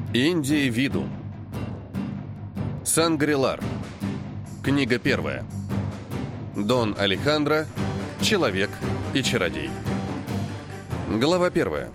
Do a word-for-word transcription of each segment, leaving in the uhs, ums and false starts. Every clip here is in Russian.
Индии виду. Сангрилар. Книга первая. Дон Алехандро. Человек и чародей. Глава первая.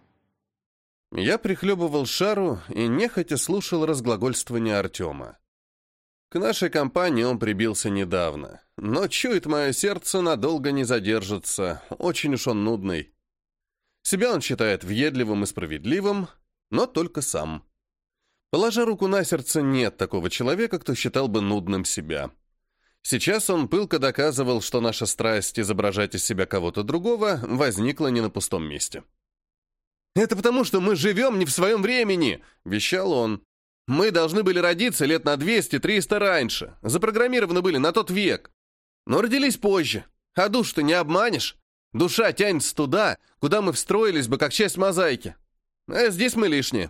Я прихлебывал шару и нехотя слушал разглагольствование Артема. К нашей компании он прибился недавно, но чует мое сердце, надолго не задержится, очень уж он нудный. Себя он считает въедливым и справедливым, но только сам. Положа руку на сердце, нет такого человека, кто считал бы нудным себя. Сейчас он пылко доказывал, что наша страсть изображать из себя кого-то другого возникла не на пустом месте. «Это потому, что мы живем не в своем времени!» — вещал он. «Мы должны были родиться лет на двести-триста раньше, запрограммированы были на тот век. Но родились позже, а душу-то не обманешь. Душа тянется туда, куда мы встроились бы как часть мозаики. А здесь мы лишние».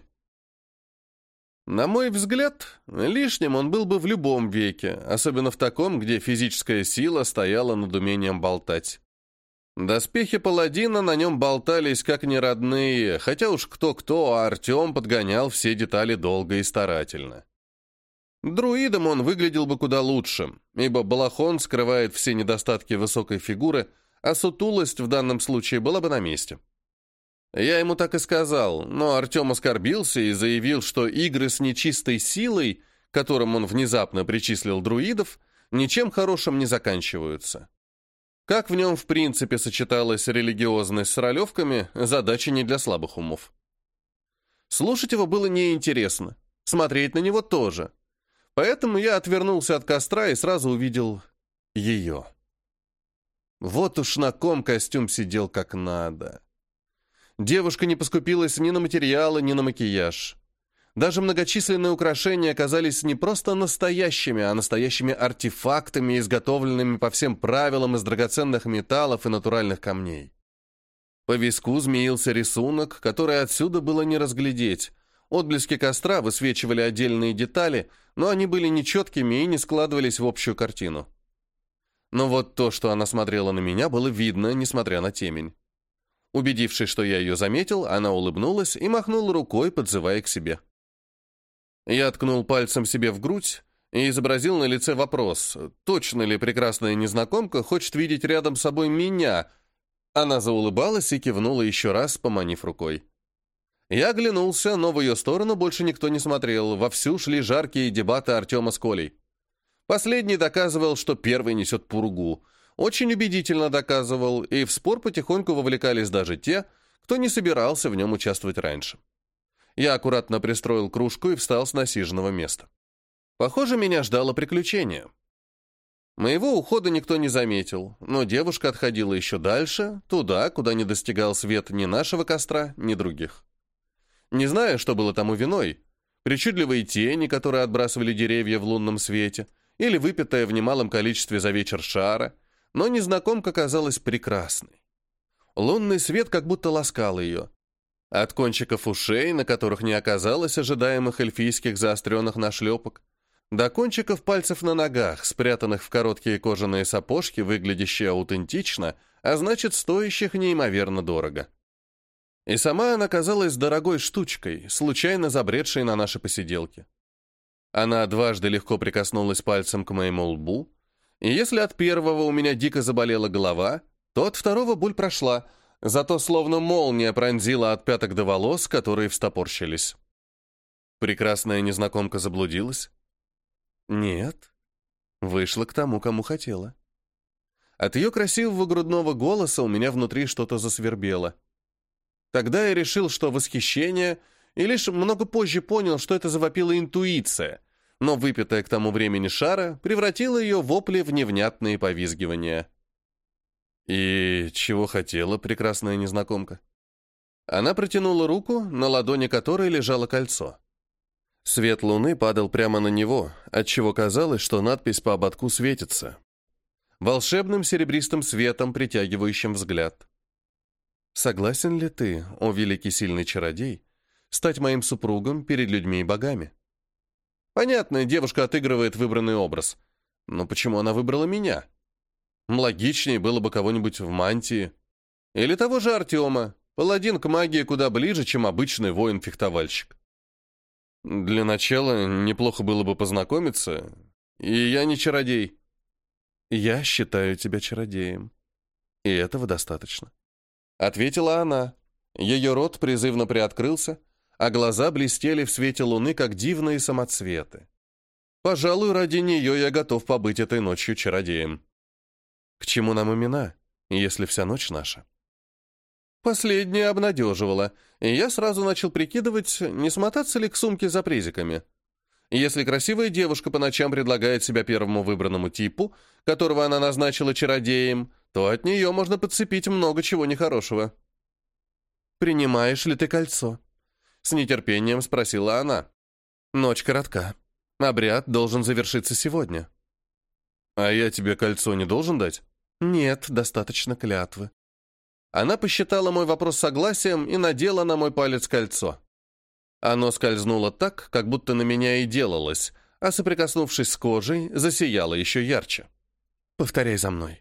На мой взгляд, лишним он был бы в любом веке, особенно в таком, где физическая сила стояла над умением болтать. Доспехи паладина на нем болтались как неродные, хотя уж кто-кто, а Артем подгонял все детали долго и старательно. Друидом он выглядел бы куда лучше, ибо балахон скрывает все недостатки высокой фигуры, а сутулость в данном случае была бы на месте. Я ему так и сказал, но Артем оскорбился и заявил, что игры с нечистой силой, которым он внезапно причислил друидов, ничем хорошим не заканчиваются. Как в нем в принципе сочеталась религиозность с ролевками, задача не для слабых умов. Слушать его было неинтересно, смотреть на него тоже. Поэтому я отвернулся от костра и сразу увидел ее. Вот уж на ком костюм сидел как надо. Девушка не поскупилась ни на материалы, ни на макияж. Даже многочисленные украшения оказались не просто настоящими, а настоящими артефактами, изготовленными по всем правилам из драгоценных металлов и натуральных камней. По виску змеился рисунок, который отсюда было не разглядеть. Отблески костра высвечивали отдельные детали, но они были нечеткими и не складывались в общую картину. Но вот то, что она смотрела на меня, было видно, несмотря на темень. Убедившись, что я ее заметил, она улыбнулась и махнула рукой, подзывая к себе. Я ткнул пальцем себе в грудь и изобразил на лице вопрос, точно ли прекрасная незнакомка хочет видеть рядом с собой меня. Она заулыбалась и кивнула еще раз, поманив рукой. Я оглянулся, но в ее сторону больше никто не смотрел, вовсю шли жаркие дебаты Артема с Колей. Последний доказывал, что первый несет пургу. Очень убедительно доказывал, и в спор потихоньку вовлекались даже те, кто не собирался в нем участвовать раньше. Я аккуратно пристроил кружку и встал с насиженного места. Похоже, меня ждало приключение. Моего ухода никто не заметил, но девушка отходила еще дальше, туда, куда не достигал свет ни нашего костра, ни других. Не знаю, что было тому виной, причудливые тени, которые отбрасывали деревья в лунном свете, или выпитая в немалом количестве за вечер шара, но незнакомка казалась прекрасной. Лунный свет как будто ласкал ее. От кончиков ушей, на которых не оказалось ожидаемых эльфийских заостренных нашлепок, до кончиков пальцев на ногах, спрятанных в короткие кожаные сапожки, выглядящие аутентично, а значит, стоящих неимоверно дорого. И сама она казалась дорогой штучкой, случайно забредшей на наши посиделки. Она дважды легко прикоснулась пальцем к моему лбу, и если от первого у меня дико заболела голова, то от второго боль прошла, зато словно молния пронзила от пяток до волос, которые встопорщились. Прекрасная незнакомка заблудилась? Нет. Вышла к тому, кому хотела. От ее красивого грудного голоса у меня внутри что-то засвербело. Тогда я решил, что восхищение, и лишь много позже понял, что это завопила интуиция, но выпитая к тому времени шара превратила ее в вопли в невнятные повизгивания. И чего хотела прекрасная незнакомка? Она протянула руку, на ладони которой лежало кольцо. Свет луны падал прямо на него, отчего казалось, что надпись по ободку светится. Волшебным серебристым светом, притягивающим взгляд. «Согласен ли ты, о великий сильный чародей, стать моим супругом перед людьми и богами?» Понятно, девушка отыгрывает выбранный образ. Но почему она выбрала меня? Логичнее было бы кого-нибудь в мантии. Или того же Артема. Паладин к магии куда ближе, чем обычный воин-фехтовальщик. Для начала неплохо было бы познакомиться. И я не чародей. Я считаю тебя чародеем. И этого достаточно. Ответила она. Ее рот призывно приоткрылся, а глаза блестели в свете луны, как дивные самоцветы. Пожалуй, ради нее я готов побыть этой ночью чародеем. К чему нам имена, если вся ночь наша? Последнее обнадеживало, и я сразу начал прикидывать, не смотаться ли к сумке за презиками. Если красивая девушка по ночам предлагает себя первому выбранному типу, которого она назначила чародеем, то от нее можно подцепить много чего нехорошего. «Принимаешь ли ты кольцо?» С нетерпением спросила она. «Ночь коротка. Обряд должен завершиться сегодня». «А я тебе кольцо не должен дать?» «Нет, достаточно клятвы». Она посчитала мой вопрос согласием и надела на мой палец кольцо. Оно скользнуло так, как будто на меня и делалось, а соприкоснувшись с кожей, засияло еще ярче. «Повторяй за мной».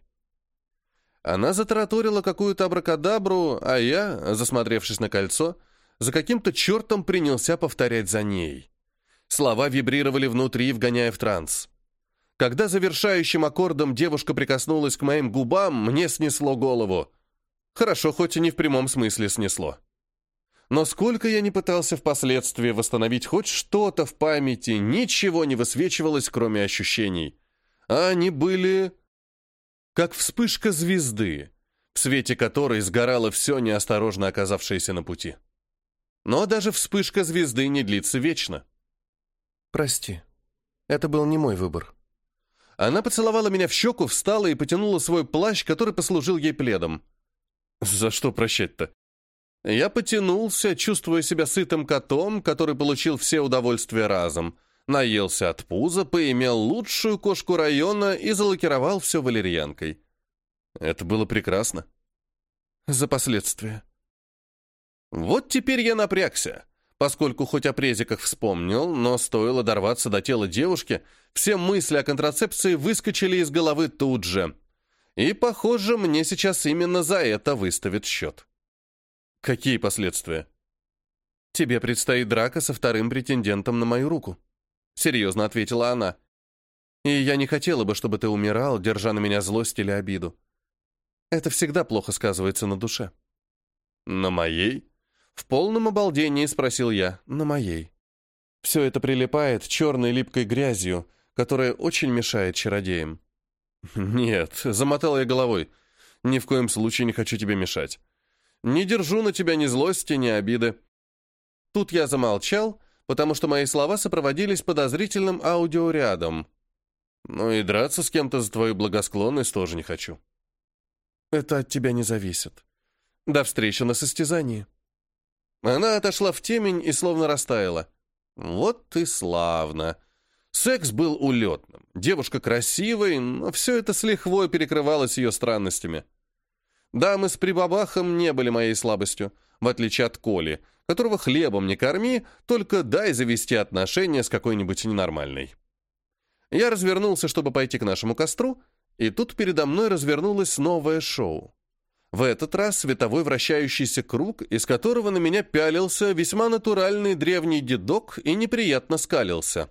Она затараторила какую-то абракадабру, а я, засмотревшись на кольцо, за каким-то чертом принялся повторять за ней. Слова вибрировали внутри, вгоняя в транс. Когда завершающим аккордом девушка прикоснулась к моим губам, мне снесло голову. Хорошо, хоть и не в прямом смысле снесло. Но сколько я ни пытался впоследствии восстановить хоть что-то в памяти, ничего не высвечивалось, кроме ощущений. А они были как вспышка звезды, в свете которой сгорало все неосторожно оказавшееся на пути. Но даже вспышка звезды не длится вечно. «Прости, это был не мой выбор». Она поцеловала меня в щеку, встала и потянула свой плащ, который послужил ей пледом. «За что прощать-то?» Я потянулся, чувствуя себя сытым котом, который получил все удовольствия разом, наелся от пуза, поимел лучшую кошку района и залакировал все валерьянкой. Это было прекрасно. За последствия. Вот теперь я напрягся, поскольку хоть о презиках вспомнил, но стоило дорваться до тела девушки, все мысли о контрацепции выскочили из головы тут же. И, похоже, мне сейчас именно за это выставят счет. Какие последствия? Тебе предстоит драка со вторым претендентом на мою руку. Серьезно ответила она. И я не хотела бы, чтобы ты умирал, держа на меня злость или обиду. Это всегда плохо сказывается на душе. На моей? В полном обалдении спросил я. На моей. Все это прилипает черной липкой грязью, которая очень мешает чародеям. Нет, замотал я головой. Ни в коем случае не хочу тебе мешать. Не держу на тебя ни злости, ни обиды. Тут я замолчал, потому что мои слова сопроводились подозрительным аудиорядом. Ну и драться с кем-то за твою благосклонность тоже не хочу. Это от тебя не зависит. До встречи на состязании. Она отошла в темень и словно растаяла. Вот и славно. Секс был улетным. Девушка красивой, но все это с лихвой перекрывалось ее странностями. Дамы с прибабахом не были моей слабостью, в отличие от Коли, которого хлебом не корми, только дай завести отношения с какой-нибудь ненормальной. Я развернулся, чтобы пойти к нашему костру, и тут передо мной развернулось новое шоу. В этот раз световой вращающийся круг, из которого на меня пялился весьма натуральный древний дедок и неприятно скалился.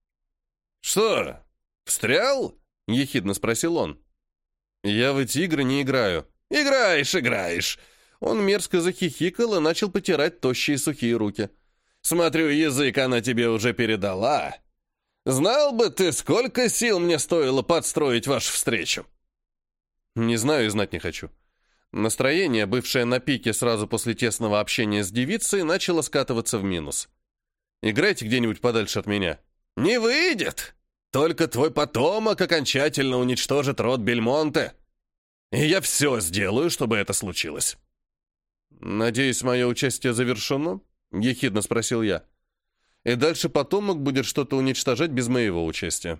«Что, встрял?» — ехидно спросил он. «Я в эти игры не играю». «Играешь, играешь!» Он мерзко захихикал и начал потирать тощие сухие руки. «Смотрю, язык она тебе уже передала. Знал бы ты, сколько сил мне стоило подстроить вашу встречу!» Не знаю и знать не хочу. Настроение, бывшее на пике сразу после тесного общения с девицей, начало скатываться в минус. «Играйте где-нибудь подальше от меня». «Не выйдет! Только твой потомок окончательно уничтожит род Бельмонте. И я все сделаю, чтобы это случилось». «Надеюсь, мое участие завершено?» — ехидно спросил я. «И дальше потомок будет что-то уничтожать без моего участия».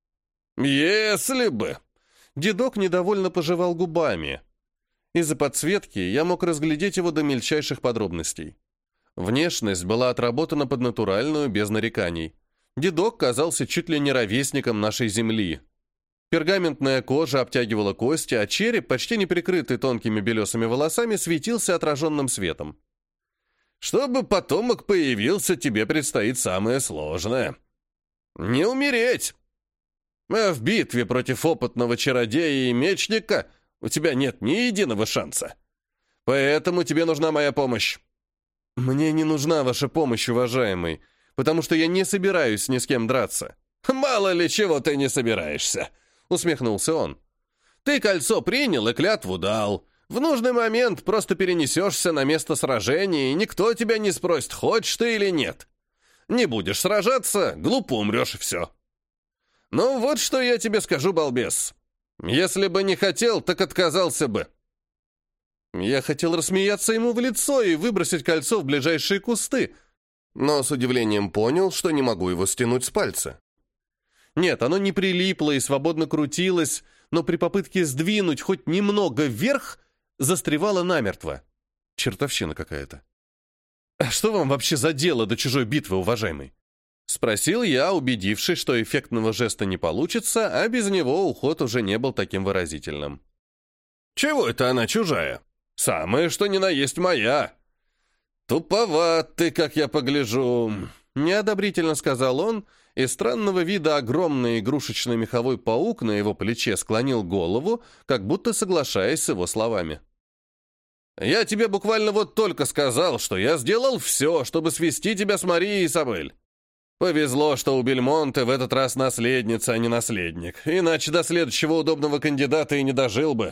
«Если бы!» Дедок недовольно пожевал губами. Из-за подсветки я мог разглядеть его до мельчайших подробностей. Внешность была отработана под натуральную, без нареканий. Дедок казался чуть ли не ровесником нашей земли. Пергаментная кожа обтягивала кости, а череп, почти не прикрытый тонкими белесыми волосами, светился отраженным светом. Чтобы потомок появился, тебе предстоит самое сложное. Не умереть. А в битве против опытного чародея и мечника у тебя нет ни единого шанса. Поэтому тебе нужна моя помощь. Мне не нужна ваша помощь, уважаемый, потому что я не собираюсь ни с кем драться. Мало ли чего ты не собираешься, усмехнулся он. Ты кольцо принял и клятву дал. В нужный момент просто перенесешься на место сражения, и никто тебя не спросит, хочешь ты или нет. Не будешь сражаться, глупо умрешь и все. Ну вот что я тебе скажу, балбес. Если бы не хотел, так отказался бы. Я хотел рассмеяться ему в лицо и выбросить кольцо в ближайшие кусты, но с удивлением понял, что не могу его стянуть с пальца. Нет, оно не прилипло и свободно крутилось, но при попытке сдвинуть хоть немного вверх застревало намертво. Чертовщина какая-то. «А что вам вообще за дело до чужой битвы, уважаемый?» Спросил я, убедившись, что эффектного жеста не получится, а без него уход уже не был таким выразительным. «Чего это она чужая? Самое, что ни на есть моя. Туповат ты, как я погляжу», — неодобрительно сказал он, и странного вида огромный игрушечный меховой паук на его плече склонил голову, как будто соглашаясь с его словами. «Я тебе буквально вот только сказал, что я сделал все, чтобы свести тебя с Марией, Изабель. Повезло, что у Бельмонте в этот раз наследница, а не наследник, иначе до следующего удобного кандидата и не дожил бы».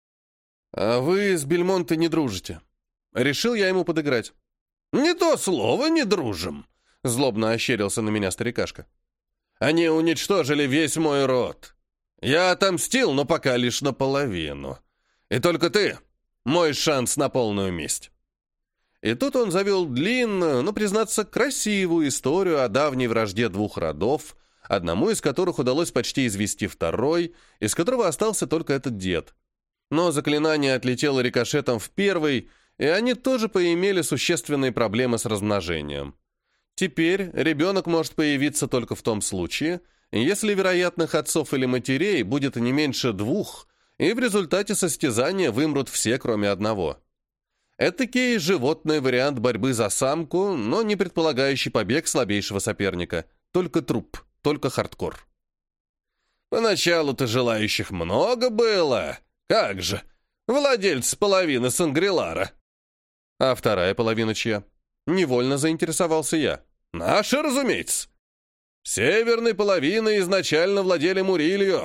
«А вы с Бельмонте не дружите?» Решил я ему подыграть. «Не то слово, не дружим», — злобно ощерился на меня старикашка. «Они уничтожили весь мой род. Я отомстил, но пока лишь наполовину. И только ты — мой шанс на полную месть». И тут он завел длинную, но, признаться, красивую историю о давней вражде двух родов, одному из которых удалось почти извести второй, из которого остался только этот дед. Но заклинание отлетело рикошетом в первый, и они тоже поимели существенные проблемы с размножением. Теперь ребенок может появиться только в том случае, если вероятных отцов или матерей будет не меньше двух, и в результате состязания вымрут все, кроме одного. Этакий животный вариант борьбы за самку, но не предполагающий побег слабейшего соперника. Только труп, только хардкор. «Поначалу-то желающих много было. Как же, владельцы половины Сангрилара». «А вторая половина чья?» Невольно заинтересовался я. «Наша, разумеется. Северной половиной изначально владели Мурильо».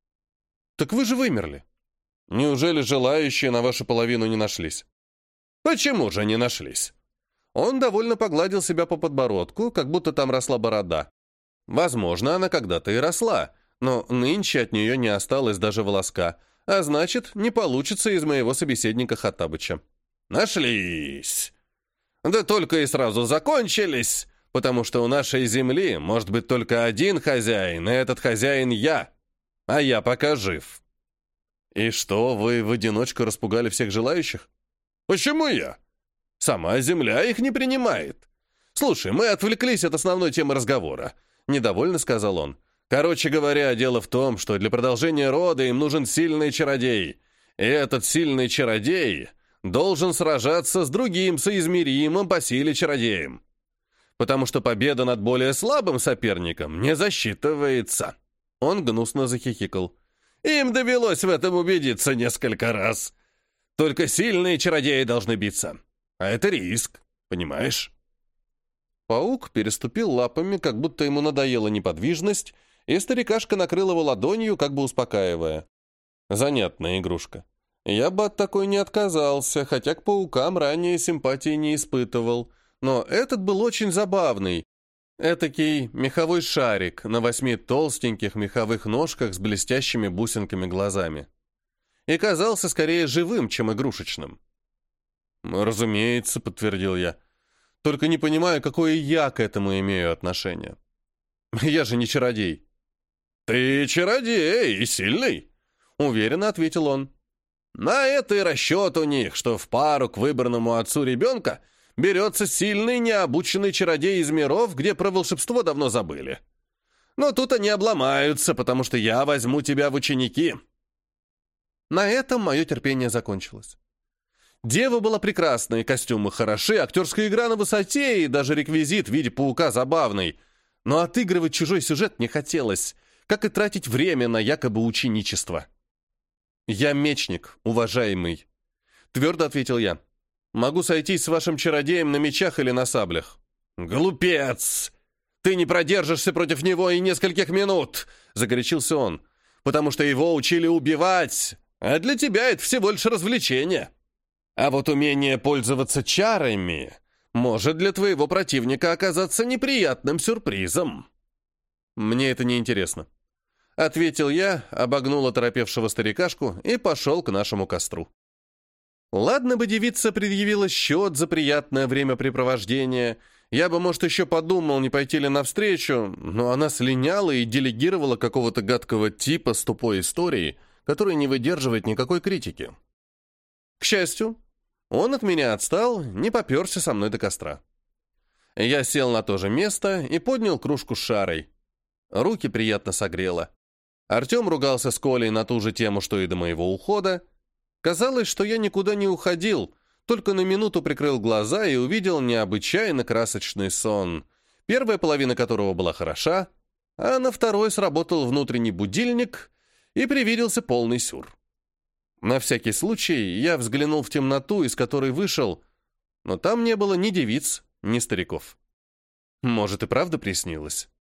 «Так вы же вымерли. Неужели желающие на вашу половину не нашлись?» «Почему же не нашлись?» Он довольно погладил себя по подбородку, как будто там росла борода. Возможно, она когда-то и росла, но нынче от нее не осталось даже волоска, а значит, не получится из моего собеседника Хаттабыча. «Нашлись! Да только и сразу закончились, потому что у нашей земли может быть только один хозяин, и этот хозяин я, а я пока жив». «И что, вы в одиночку распугали всех желающих?» «Почему я? Сама земля их не принимает. Слушай, мы отвлеклись от основной темы разговора», — недовольно сказал он. «Короче говоря, дело в том, что для продолжения рода им нужен сильный чародей, и этот сильный чародей должен сражаться с другим соизмеримым по силе чародеем, потому что победа над более слабым соперником не засчитывается». Он гнусно захихикал. «Им довелось в этом убедиться несколько раз. Только сильные чародеи должны биться. А это риск, понимаешь?» Паук переступил лапами, как будто ему надоела неподвижность, и старикашка накрыл его ладонью, как бы успокаивая. Занятная игрушка. Я бы от такой не отказался, хотя к паукам ранее симпатии не испытывал. Но этот был очень забавный. Этакий меховой шарик на восьми толстеньких меховых ножках с блестящими бусинками глазами. И казался скорее живым, чем игрушечным. «Разумеется», — подтвердил я. «Только не понимаю, какое я к этому имею отношение. Я же не чародей». «Ты чародей и сильный», — уверенно ответил он. «На это и расчет у них, что в пару к выбранному отцу ребенка берется сильный необученный чародей из миров, где про волшебство давно забыли. Но тут они обломаются, потому что я возьму тебя в ученики». На этом мое терпение закончилось. Дева была прекрасной, костюмы хороши, актерская игра на высоте и даже реквизит в виде паука забавный. Но отыгрывать чужой сюжет не хотелось, как и тратить время на якобы ученичество. «Я мечник, уважаемый», — твердо ответил я. «Могу сойтись с вашим чародеем на мечах или на саблях». «Глупец! Ты не продержишься против него и нескольких минут!» — загорячился он. «Потому что его учили убивать, а для тебя это всего лишь развлечение. А вот умение пользоваться чарами может для твоего противника оказаться неприятным сюрпризом». «Мне это не интересно», — ответил я, обогнул оторопевшего старикашку и пошел к нашему костру. Ладно бы девица предъявила счет за приятное времяпрепровождение, я бы, может, еще подумал, не пойти ли навстречу, но она слиняла и делегировала какого-то гадкого типа с тупой историей, который не выдерживает никакой критики. К счастью, он от меня отстал, не поперся со мной до костра. Я сел на то же место и поднял кружку с шарой. Руки приятно согрело. Артем ругался с Колей на ту же тему, что и до моего ухода. Казалось, что я никуда не уходил, только на минуту прикрыл глаза и увидел необычайно красочный сон, первая половина которого была хороша, а на второй сработал внутренний будильник и привиделся полный сюр. На всякий случай я взглянул в темноту, из которой вышел, но там не было ни девиц, ни стариков. Может, и правда приснилось.